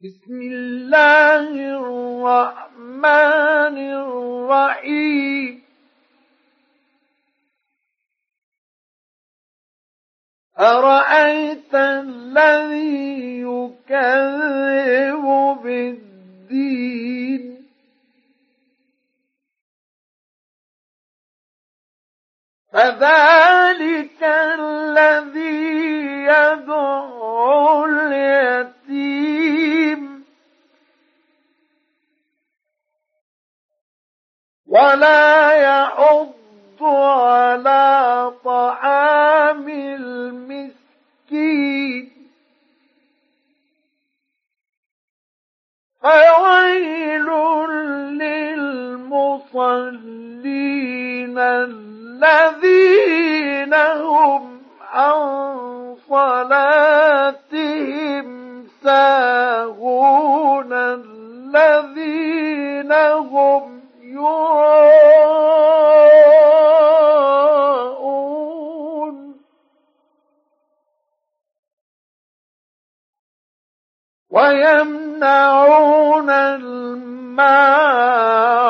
بسم الله الرحمن الرحيم. أرأيت الذي يكذب بالدين فذلك الذي يدعو اليتيم ولا يحض على طعام المسكين فويل للمصلين الذين هم عن صلاتهم ساهون الذين هم يراءون ويمنعون الماعون